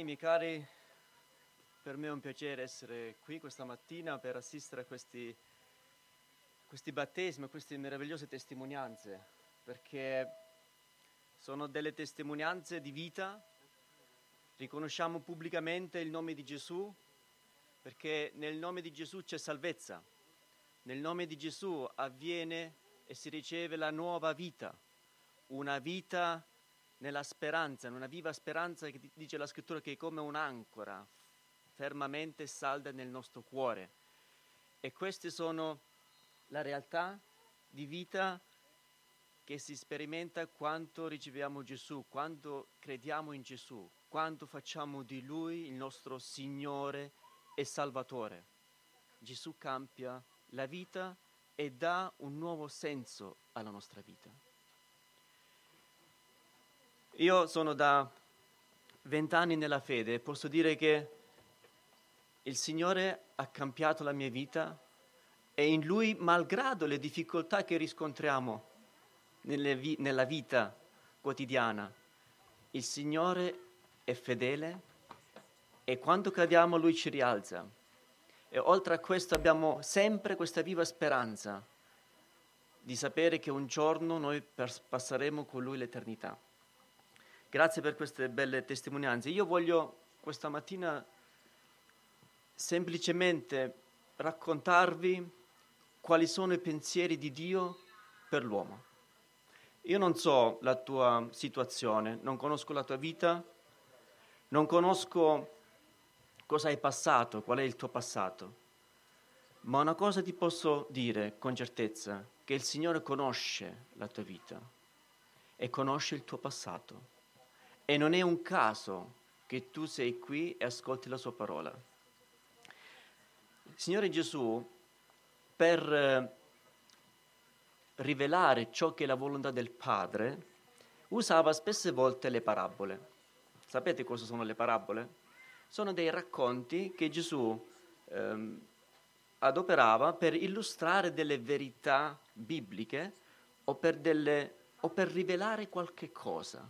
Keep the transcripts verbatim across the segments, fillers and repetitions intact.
miei cari, per me è un piacere essere qui questa mattina per assistere a questi, questi battesimi, a queste meravigliose testimonianze, perché sono delle testimonianze di vita. Riconosciamo pubblicamente il nome di Gesù, perché nel nome di Gesù c'è salvezza. Nel nome di Gesù avviene e si riceve la nuova vita, una vita nella speranza, una viva speranza che dice la scrittura che è come un'ancora fermamente salda nel nostro cuore. E queste sono la realtà di vita che si sperimenta quando riceviamo Gesù, quando crediamo in Gesù, quando facciamo di Lui il nostro Signore e Salvatore. Gesù cambia la vita e dà un nuovo senso alla nostra vita. Io sono da vent'anni nella fede e posso dire che il Signore ha cambiato la mia vita e in Lui, malgrado le difficoltà che riscontriamo nelle vi- nella vita quotidiana, il Signore è fedele e quando cadiamo Lui ci rialza. E oltre a questo abbiamo sempre questa viva speranza di sapere che un giorno noi pers- passeremo con Lui l'eternità. Grazie per queste belle testimonianze. Io voglio questa mattina semplicemente raccontarvi quali sono i pensieri di Dio per l'uomo. Io non so la tua situazione, non conosco la tua vita, non conosco cosa hai passato, qual è il tuo passato, ma una cosa ti posso dire con certezza, che il Signore conosce la tua vita e conosce il tuo passato. E non è un caso che tu sei qui e ascolti la sua parola. Il Signore Gesù, per eh, rivelare ciò che è la volontà del Padre, usava spesse volte le parabole. Sapete cosa sono le parabole? Sono dei racconti che Gesù ehm, adoperava per illustrare delle verità bibliche o per, delle, o per rivelare qualche cosa.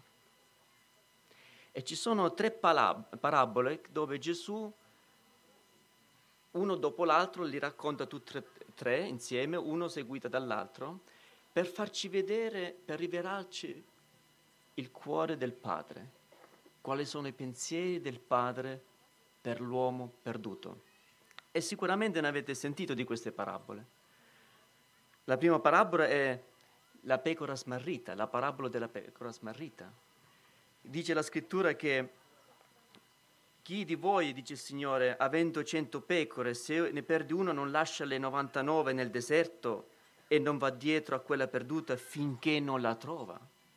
E ci sono tre palab- parabole dove Gesù, uno dopo l'altro, li racconta tutte e tre insieme, uno seguito dall'altro, per farci vedere, per rivelarci il cuore del Padre, quali sono i pensieri del Padre per l'uomo perduto. E sicuramente ne avete sentito di queste parabole. La prima parabola è la pecora smarrita, la parabola della pecora smarrita. Dice la scrittura che chi di voi, dice il Signore, avendo cento pecore, se ne perde una non lascia le novantanove nel deserto e non va dietro a quella perduta finché non la trova.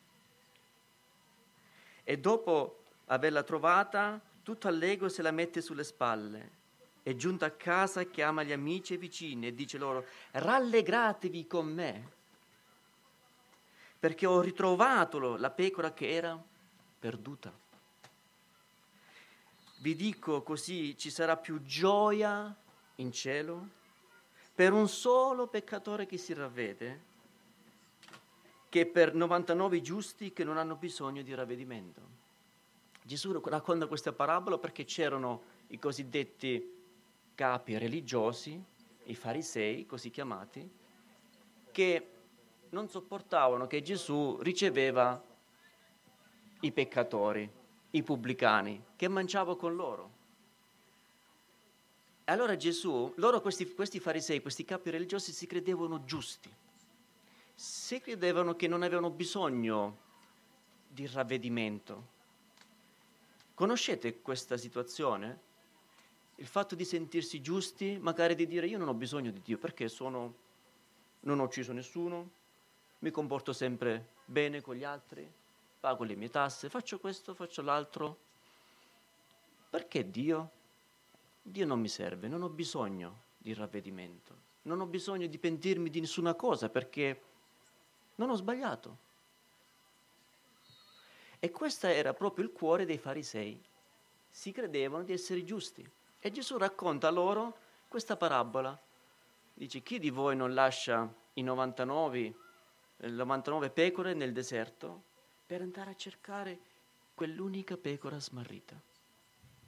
E dopo averla trovata, tutto allegro se la mette sulle spalle. E giunto a casa chiama gli amici e vicini e dice loro: rallegratevi con me, perché ho ritrovato la pecora che era perduta. Vi dico così, ci sarà più gioia in cielo per un solo peccatore che si ravvede che per novantanove giusti che non hanno bisogno di ravvedimento. Gesù racconta questa parabola perché c'erano i cosiddetti capi religiosi, i farisei, così chiamati, che non sopportavano che Gesù riceveva i peccatori, i pubblicani, che mangiava con loro. E allora Gesù, loro questi, questi farisei, questi capi religiosi si credevano giusti, si credevano che non avevano bisogno di ravvedimento. Conoscete questa situazione? Il fatto di sentirsi giusti, magari di dire io non ho bisogno di Dio perché sono, non ho ucciso nessuno, mi comporto sempre bene con gli altri, pago le mie tasse, faccio questo, faccio l'altro. Perché Dio? Dio non mi serve, non ho bisogno di ravvedimento, non ho bisogno di pentirmi di nessuna cosa perché non ho sbagliato. E questo era proprio il cuore dei farisei, si credevano di essere giusti. E Gesù racconta loro questa parabola. Dice, chi di voi non lascia i novantanove, le novantanove pecore nel deserto per andare a cercare quell'unica pecora smarrita?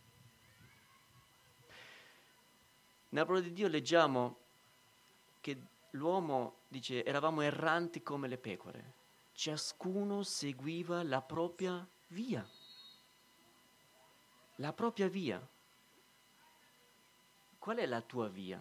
Nella parola di Dio leggiamo che l'uomo dice eravamo erranti come le pecore, ciascuno seguiva la propria via, la propria via. Qual è la tua via?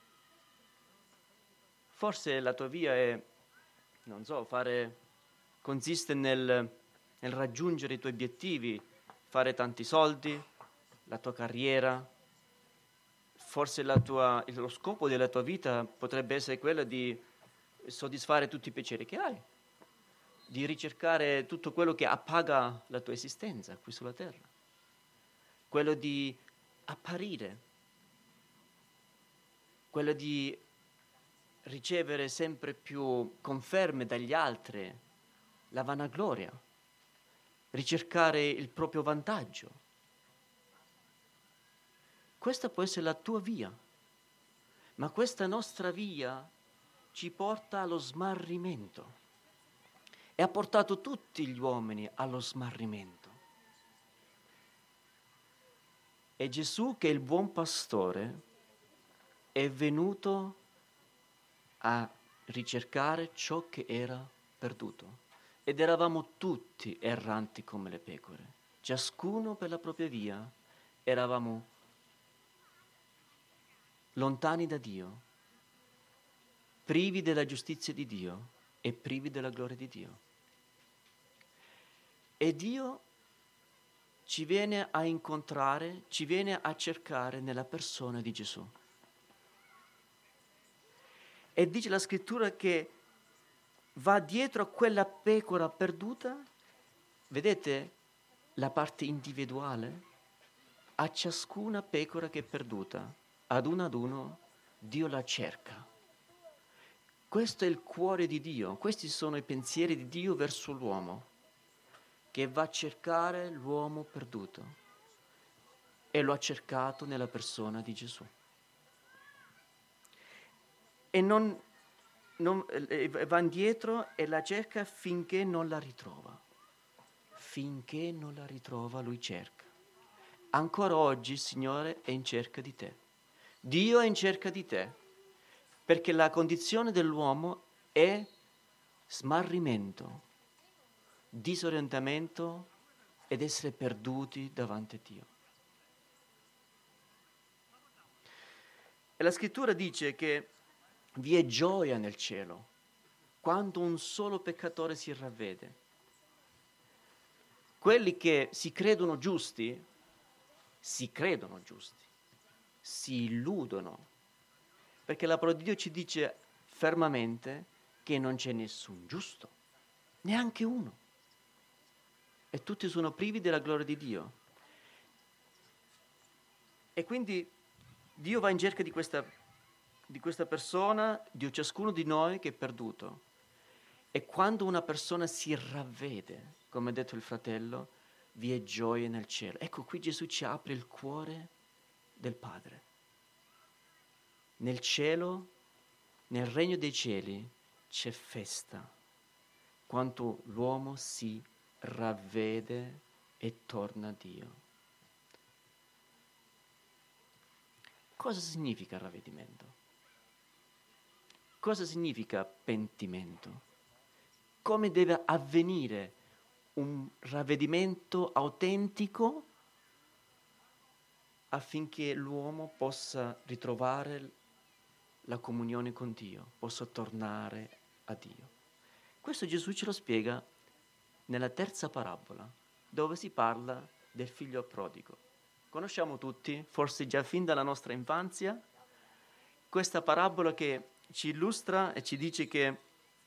Forse la tua via è, non so, fare, consiste nel, nel raggiungere i tuoi obiettivi, fare tanti soldi, la tua carriera. Forse la tua, lo scopo della tua vita potrebbe essere quello di soddisfare tutti i piaceri che hai, di ricercare tutto quello che appaga la tua esistenza qui sulla terra, quello di apparire, quello di ricevere sempre più conferme dagli altri, la vanagloria, ricercare il proprio vantaggio. Questa può essere la tua via, ma questa nostra via ci porta allo smarrimento e ha portato tutti gli uomini allo smarrimento. E Gesù, che è il buon pastore, è venuto a ricercare ciò che era perduto. Ed eravamo tutti erranti come le pecore, ciascuno per la propria via, eravamo lontani da Dio, privi della giustizia di Dio e privi della gloria di Dio. E Dio ci viene a incontrare, ci viene a cercare nella persona di Gesù. E dice la scrittura che va dietro a quella pecora perduta, vedete la parte individuale? A ciascuna pecora che è perduta, ad uno ad uno, Dio la cerca. Questo è il cuore di Dio, questi sono i pensieri di Dio verso l'uomo, che va a cercare l'uomo perduto. E lo ha cercato nella persona di Gesù. E non, non, va indietro e la cerca finché non la ritrova. Finché non la ritrova, lui cerca. Ancora oggi il Signore è in cerca di te. Dio è in cerca di te, perché la condizione dell'uomo è smarrimento, disorientamento ed essere perduti davanti a Dio. E la scrittura dice che vi è gioia nel cielo quando un solo peccatore si ravvede. Quelli che si credono giusti, si credono giusti, si illudono, perché la parola di Dio ci dice fermamente che non c'è nessun giusto, neanche uno, e tutti sono privi della gloria di Dio. E quindi Dio va in cerca di questa, di questa persona, di ciascuno di noi che è perduto. E quando una persona si ravvede, come ha detto il fratello, vi è gioia nel cielo. Ecco, qui Gesù ci apre il cuore del Padre. Nel cielo, nel regno dei cieli, c'è festa, quando l'uomo si ravvede e torna a Dio. Cosa significa ravvedimento? Cosa significa pentimento? Come deve avvenire un ravvedimento autentico affinché l'uomo possa ritrovare la comunione con Dio, possa tornare a Dio? Questo Gesù ce lo spiega nella terza parabola, dove si parla del figlio prodigo. Conosciamo tutti, forse già fin dalla nostra infanzia, questa parabola che ci illustra e ci dice che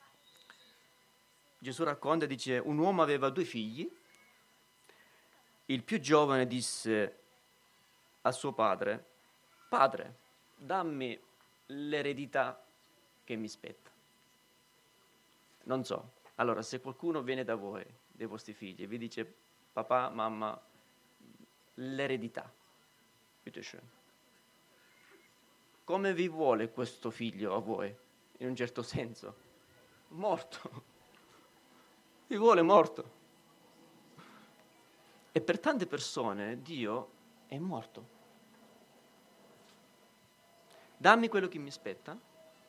Gesù racconta, dice, un uomo aveva due figli, il più giovane disse a suo padre, padre, dammi l'eredità che mi spetta. Non so, allora se qualcuno viene da voi, dei vostri figli, e vi dice, papà, mamma, l'eredità, come vi vuole questo figlio a voi, in un certo senso? Morto. Vi vuole morto. E per tante persone Dio è morto. dammi quello che mi spetta,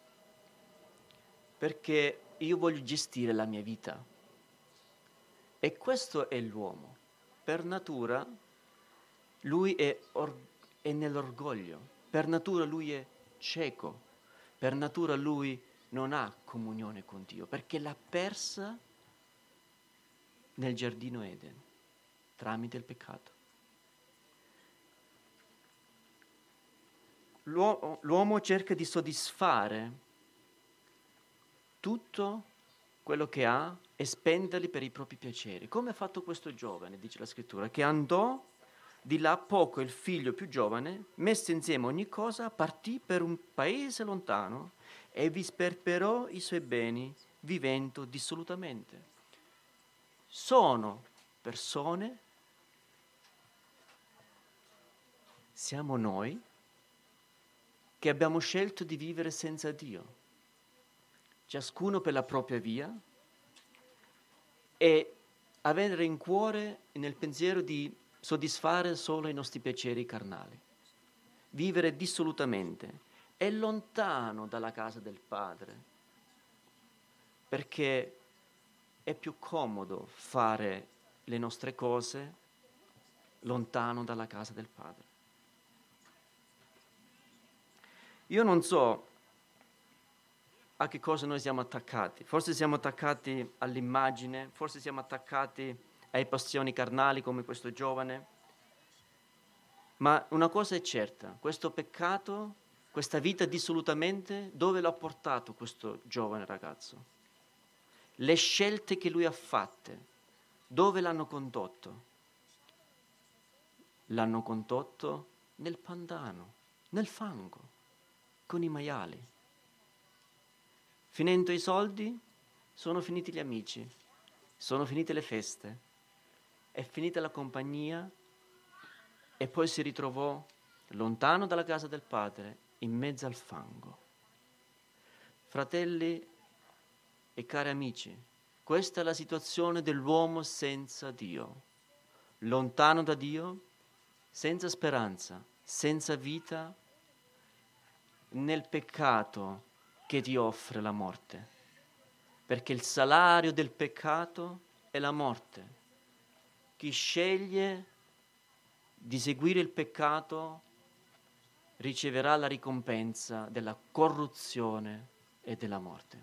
perché io voglio gestire la mia vita. E questo è l'uomo. Per natura lui è, or- è nell'orgoglio, per natura lui è cieco, per natura lui non ha comunione con Dio, perché l'ha persa nel giardino Eden, tramite il peccato. L'uomo, l'uomo cerca di soddisfare tutto quello che ha e spenderli per i propri piaceri. Come ha fatto questo giovane, dice la scrittura, che andò di là a poco il figlio più giovane, messo insieme ogni cosa, partì per un paese lontano e vi sperperò i suoi beni vivendo dissolutamente. Sono persone, siamo noi, che abbiamo scelto di vivere senza Dio, ciascuno per la propria via, e avere in cuore e nel pensiero di soddisfare solo i nostri piaceri carnali, vivere dissolutamente e lontano dalla casa del Padre, perché è più comodo fare le nostre cose lontano dalla casa del Padre. Io non so a che cosa noi siamo attaccati. Forse siamo attaccati all'immagine, forse siamo attaccati alle passioni carnali come questo giovane. Ma una cosa è certa, questo peccato, questa vita dissolutamente, dove l'ha portato questo giovane ragazzo? Le scelte che lui ha fatte, dove l'hanno condotto? L'hanno condotto nel pantano, nel fango, con i maiali. Finendo i soldi, sono finiti gli amici, sono finite le feste, è finita la compagnia e poi si ritrovò lontano dalla casa del padre, in mezzo al fango. Fratelli e cari amici, questa è la situazione dell'uomo senza Dio, lontano da Dio, senza speranza, senza vita, nel peccato che ti offre la morte, perché il salario del peccato è la morte. Chi sceglie di seguire il peccato riceverà la ricompensa della corruzione e della morte.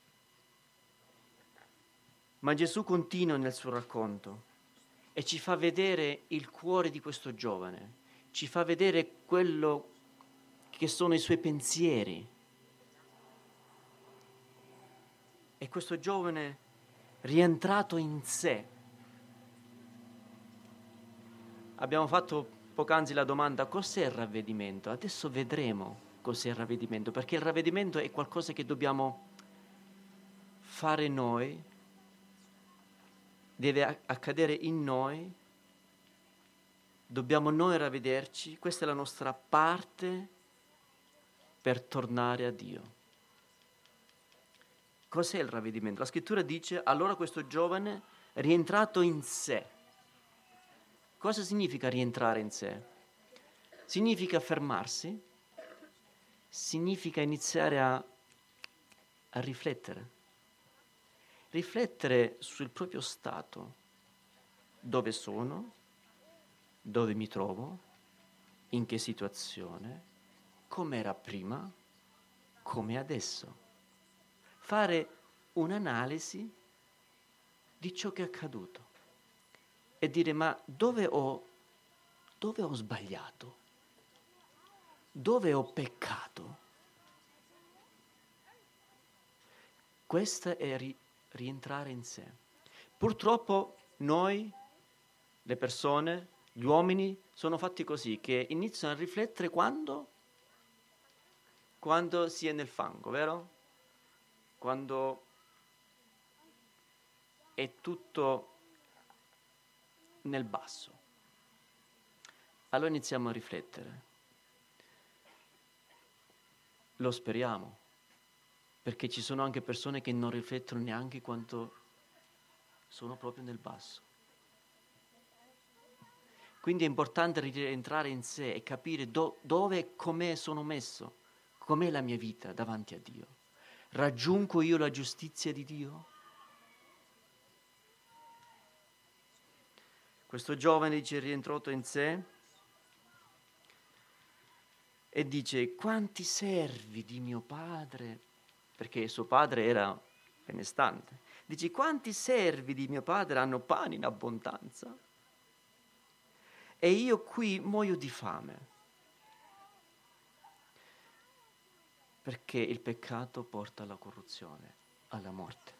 Ma Gesù continua nel suo racconto e ci fa vedere il cuore di questo giovane, ci fa vedere quello che sono i suoi pensieri. E questo giovane rientrato in sé. Abbiamo fatto poc'anzi la domanda: cos'è il ravvedimento? Adesso vedremo cos'è il ravvedimento, perché il ravvedimento è qualcosa che dobbiamo fare noi, deve accadere in noi, dobbiamo noi ravvederci, questa è la nostra parte per tornare a Dio. Cos'è il ravvedimento? La scrittura dice: allora questo giovane rientrato in sé. Cosa significa rientrare in sé? Significa fermarsi, significa iniziare a, a riflettere. Riflettere sul proprio stato, dove sono, dove mi trovo, in che situazione, com'era prima, come adesso. Fare un'analisi di ciò che è accaduto e dire: ma dove ho, dove ho sbagliato? Dove ho peccato? Questo è ri- rientrare in sé. Purtroppo noi, le persone, gli uomini, sono fatti così, che iniziano a riflettere quando? Quando si è nel fango, vero? Quando è tutto nel basso. Allora iniziamo a riflettere. Lo speriamo, perché ci sono anche persone che non riflettono neanche quando sono proprio nel basso. Quindi è importante rientrare in sé e capire do, dove e come sono messo, Com'è la mia vita davanti a Dio? Raggiungo io la giustizia di Dio? Questo giovane dice, rientrato in sé, e dice, quanti servi di mio padre, perché suo padre era benestante, dice, quanti servi di mio padre hanno pane in abbondanza? E io qui muoio di fame. Perché il peccato porta alla corruzione, alla morte.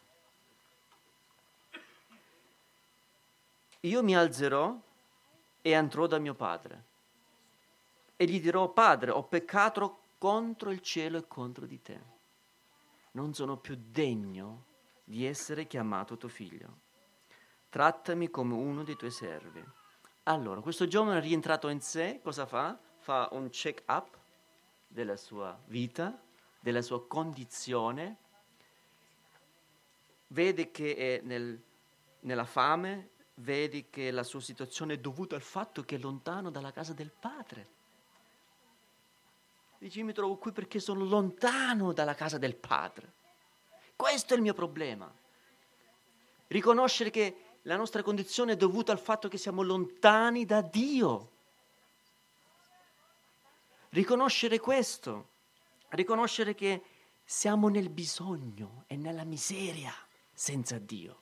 Io mi alzerò e andrò da mio padre e gli dirò, Padre, ho peccato contro il cielo e contro di te. Non sono più degno di essere chiamato tuo figlio. Trattami come uno dei tuoi servi. Allora, questo giovane rientrato in sé, cosa fa? Fa un check-up della sua vita, della sua condizione, vede che è nel, nella fame, vede che la sua situazione è dovuta al fatto che è lontano dalla casa del padre. Dice, io mi trovo qui perché sono lontano dalla casa del padre. Questo è il mio problema. Riconoscere che la nostra condizione è dovuta al fatto che siamo lontani da Dio. Riconoscere questo. Riconoscere che siamo nel bisogno e nella miseria senza Dio.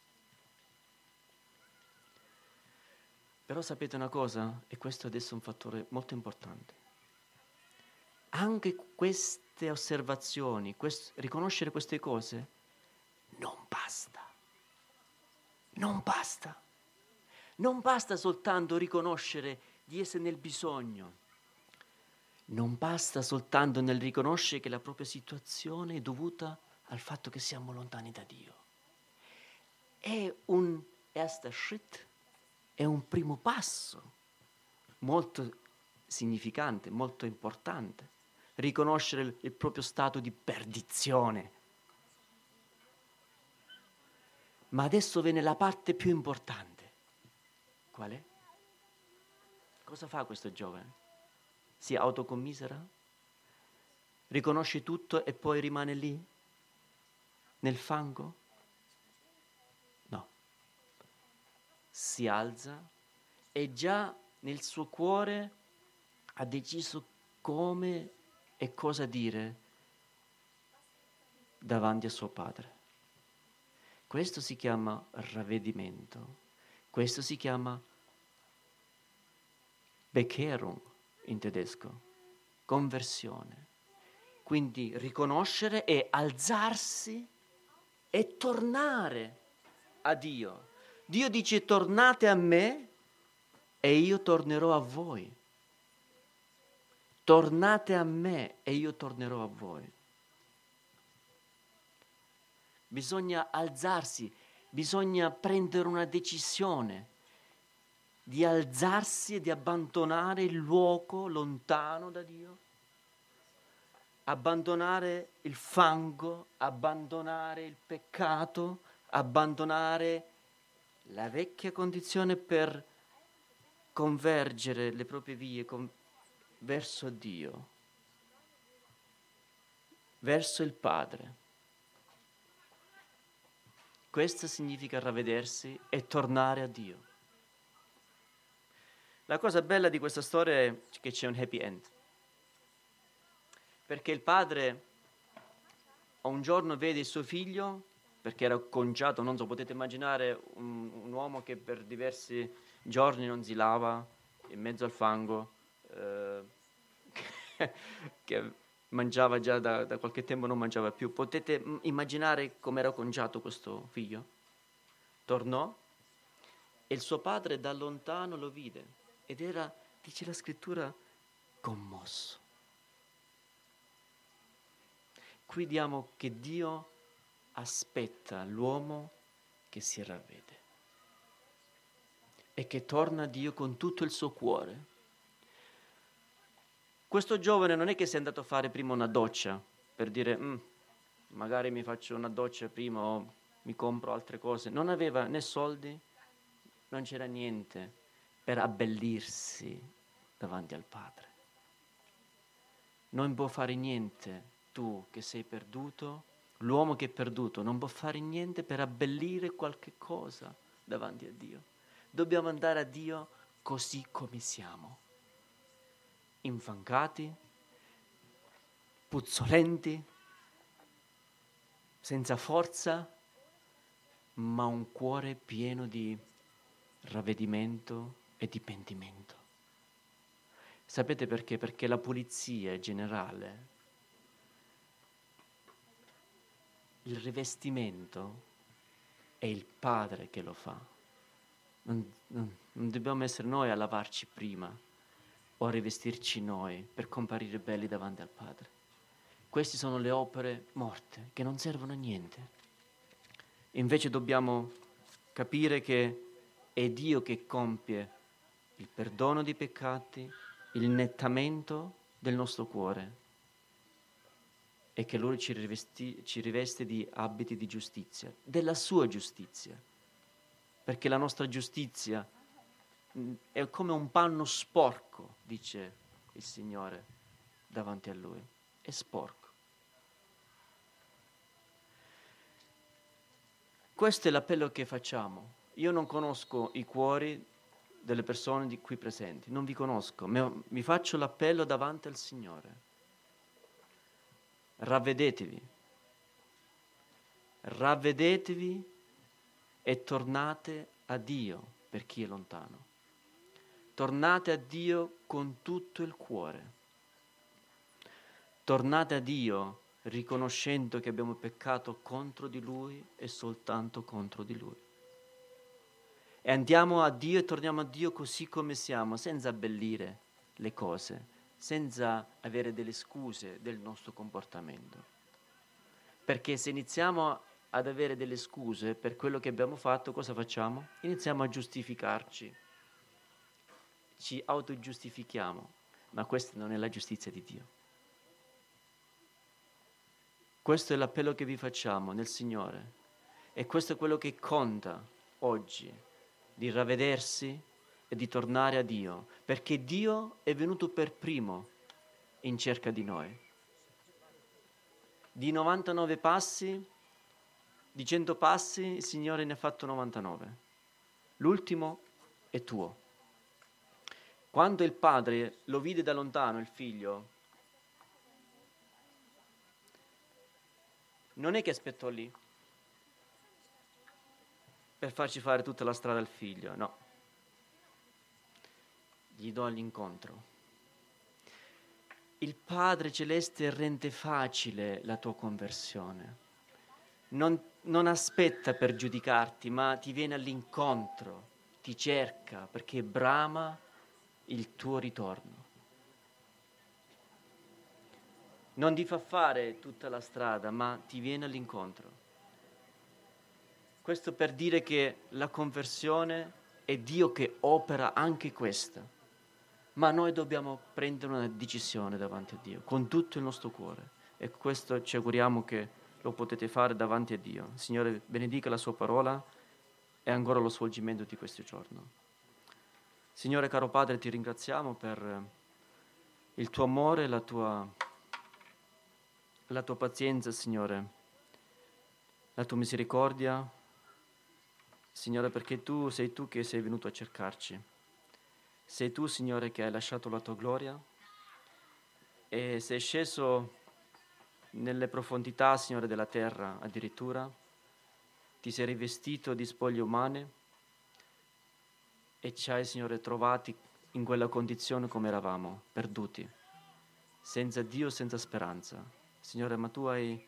Però sapete una cosa? E questo adesso è un fattore molto importante. Anche queste osservazioni, quest- riconoscere queste cose, non basta. Non basta. Non basta soltanto riconoscere di essere nel bisogno. Non basta soltanto nel riconoscere che la propria situazione è dovuta al fatto che siamo lontani da Dio. È un erster Schritt, è un primo passo molto significante, molto importante. Riconoscere il, il proprio stato di perdizione. Ma adesso viene la parte più importante. Qual è? Cosa fa questo giovane? Si autocommisera? Riconosce tutto e poi rimane lì? Nel fango? No. Si alza e già nel suo cuore ha deciso come e cosa dire davanti a suo padre. Questo si chiama ravvedimento. Questo si chiama Bekehrung in tedesco, conversione. Quindi riconoscere e alzarsi e tornare a Dio. Dio dice tornate a me e io tornerò a voi. Tornate a me e io tornerò a voi. Bisogna alzarsi, bisogna prendere una decisione di alzarsi e di abbandonare il luogo lontano da Dio, abbandonare il fango, abbandonare il peccato, abbandonare la vecchia condizione per convergere le proprie vie con, verso Dio, verso il Padre. Questo significa ravvedersi e tornare a Dio. La cosa bella di questa storia è che c'è un happy end. Perché il padre un giorno vede il suo figlio, perché era conciato, non so, potete immaginare un, un uomo che per diversi giorni non si lava, in mezzo al fango, eh, che mangiava già da, da qualche tempo, non mangiava più. Potete immaginare come era conciato questo figlio? Tornò e il suo padre da lontano lo vide ed era, dice la scrittura, commosso. Qui vediamo che Dio aspetta l'uomo che si ravvede e che torna a Dio con tutto il suo cuore. Questo giovane non è che si è andato a fare prima una doccia per dire mm, magari mi faccio una doccia prima o mi compro altre cose. Non aveva né soldi, non c'era niente per abbellirsi davanti al Padre. non può fare niente, tu che sei perduto, l'uomo che è perduto, non può fare niente per abbellire qualche cosa davanti a Dio. Dobbiamo andare a Dio così come siamo, infangati, puzzolenti, senza forza, ma un cuore pieno di ravvedimento e di pentimento. Sapete perché? Perché la pulizia generale, il rivestimento è il Padre che lo fa. Non, non, non dobbiamo essere noi a lavarci prima o a rivestirci noi per comparire belli davanti al Padre. Queste sono le opere morte che non servono a niente. Invece dobbiamo capire che è Dio che compie il perdono dei peccati, il nettamento del nostro cuore e che Lui ci, rivesti, ci riveste di abiti di giustizia, della sua giustizia, perché la nostra giustizia mh, è come un panno sporco, dice il Signore davanti a Lui, è sporco. Questo è l'appello che facciamo. Io non conosco i cuori delle persone di qui presenti, non vi conosco, ma mi faccio l'appello davanti al Signore. Ravvedetevi, ravvedetevi e tornate a Dio per chi è lontano. Tornate a Dio con tutto il cuore. Tornate a Dio riconoscendo che abbiamo peccato contro di Lui e soltanto contro di Lui. E andiamo a Dio e torniamo a Dio così come siamo, senza abbellire le cose, senza avere delle scuse del nostro comportamento. Perché se iniziamo ad avere delle scuse per quello che abbiamo fatto, cosa facciamo? Iniziamo a giustificarci, ci autogiustifichiamo, ma questa non è la giustizia di Dio. Questo è l'appello che vi facciamo nel Signore e questo è quello che conta oggi, di ravvedersi e di tornare a Dio, perché Dio è venuto per primo in cerca di noi. Di novantanove passi, di cento passi, il Signore ne ha fatto novantanove. L'ultimo è tuo. Quando il padre lo vide da lontano, il figlio, non è che aspettò lì per farci fare tutta la strada al figlio, no. Gli do all'incontro. Il Padre Celeste rende facile la tua conversione. Non, non aspetta per giudicarti, ma ti viene all'incontro, ti cerca perché brama il tuo ritorno. Non ti fa fare tutta la strada, ma ti viene all'incontro. Questo per dire che la conversione è Dio che opera anche questa, ma noi dobbiamo prendere una decisione davanti a Dio, con tutto il nostro cuore. E questo ci auguriamo che lo potete fare davanti a Dio. Il Signore benedica la sua parola e ancora lo svolgimento di questo giorno. Signore caro Padre, ti ringraziamo per il tuo amore, la tua, la tua pazienza, Signore, la tua misericordia, Signore, perché tu sei tu che sei venuto a cercarci. Sei tu, Signore, che hai lasciato la tua gloria e sei sceso nelle profondità, Signore, della terra addirittura. Ti sei rivestito di spoglie umane e ci hai, Signore, trovati in quella condizione come eravamo, perduti, senza Dio, senza speranza. Signore, ma tu hai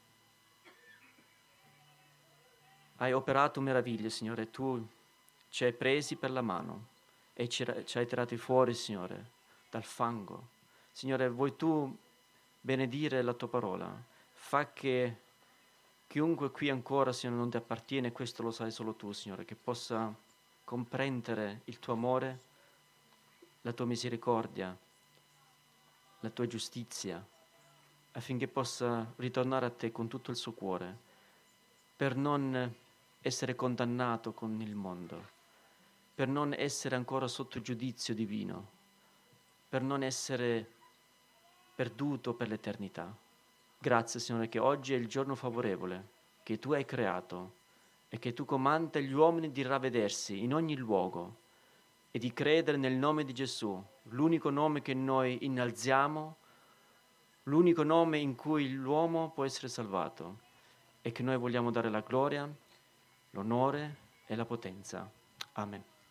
Hai operato meraviglie, Signore, tu ci hai presi per la mano e ci, ci hai tirati fuori, Signore, dal fango. Signore, vuoi tu benedire la tua parola? Fa che chiunque qui ancora, Signore, non ti appartiene, questo lo sai solo tu, Signore, che possa comprendere il tuo amore, la tua misericordia, la tua giustizia, affinché possa ritornare a te con tutto il suo cuore, per non essere condannato con il mondo, per non essere ancora sotto giudizio divino, per non essere perduto per l'eternità. Grazie, Signore, che oggi è il giorno favorevole che Tu hai creato e che Tu comandi agli uomini di ravvedersi in ogni luogo e di credere nel nome di Gesù, l'unico nome che noi innalziamo, l'unico nome in cui l'uomo può essere salvato e che noi vogliamo dare la gloria, l'onore e la potenza. Amen.